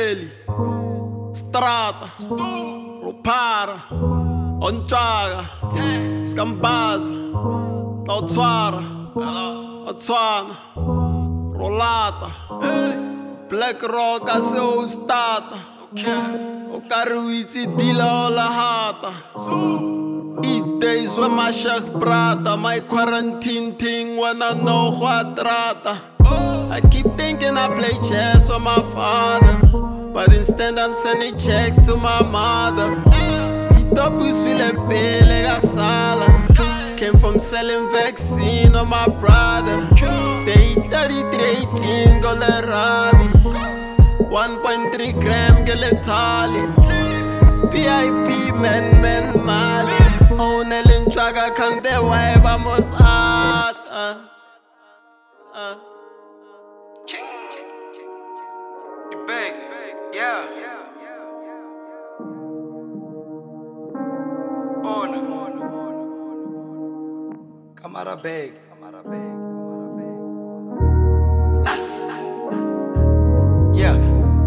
Reli, Strata, Ropara, Onchaga, Scambaza, Tautswara, Otswana, Rolata, Black Rock Stata, Okaruitsi Dila Olahata. Eat days when my Shaq Prata, my quarantine thing when I know what trata. I keep thinking I play chess with my father, but instead I'm sending checks to my mother. Came from selling vaccine on my brother. They 33 golarabi, 1.3 gram geletali. VIP men mali. Own Ellen Traga cante why vamos at. The bag, yeah. Camara bag. Yeah.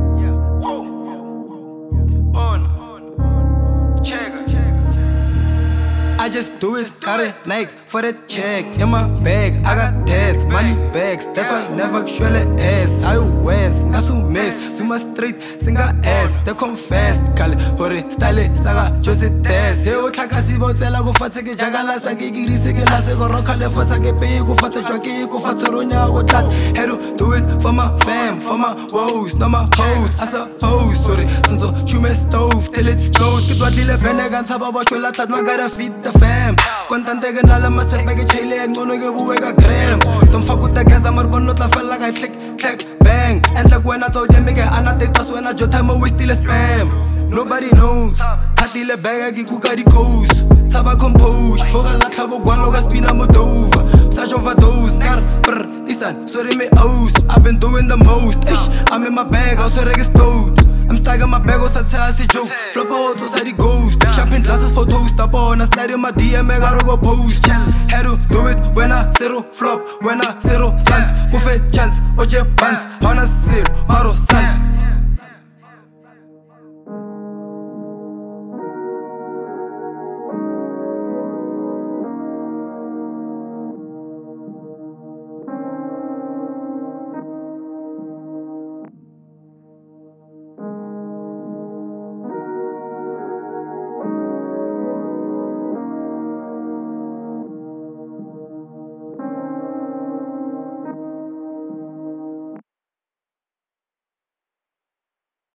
I just do it, got a Nike for the check. In my bag, I got tats, money bags. That's why never surely ass. I west, got some mess. Suma street, singa ass. They come fast, kale, hore, style, saga, just it test. Hey, o tlaka si botela go fatse ke jagala sa ke girise ke lase go roka le fatsa ke pe go fatsa jwa ke go fatsa ronya go tlats. Hey, do it for my fam, for my woes, no my hoes. I suppose, sorry, since I chew my stove till it's closed. Ke twatlile bene ga ntshaba ba shwela tlat no gotta feed the fam. Contante ke nala masepe ke chile ngono ke bue ka gram. Don't fuck with the gas, I'm no tla fella ga click click bang. And like when I told them ke ana data so when I jot time we still spam. Nobody knows. Hatile bag ke kuka di coast. Taba compose. Ho ga la tlhabo gwalo ga spina modova. Such overdose. Car brr isan sorry me owes. I've been doing the most. Ish, I'm in my bag, also registered. I'm stuck in my bag, what's a sassy joke? Flop out, what's the ghost? Shopping glasses for toast, up on a slide in my DM, I gotta go post. Had to do it when I zero flop, when I zero sons. Go for chance, watch your pants, on a zero, Maro Sans.